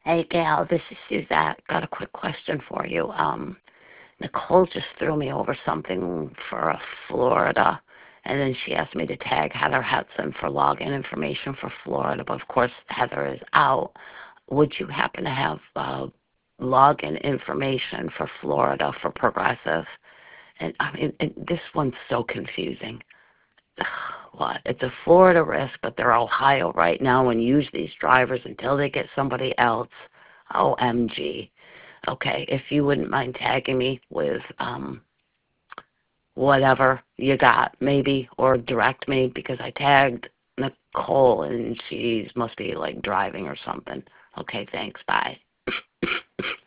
Hey Gail, this is Suzette. Got a quick question for you. Nicole just threw me over something for Florida, and then she asked me to tag Heather Hudson for login information for Florida. But of course, Heather is out. Would you happen to have login information for Florida for Progressive? And I mean, this one's so confusing. What? It's a Florida risk, but they're Ohio right now and use these drivers until they get somebody else. OMG. Okay, if you wouldn't mind tagging me with whatever you got, maybe, or direct me because I tagged Nicole and she's must be like driving or something. Okay, thanks. Bye.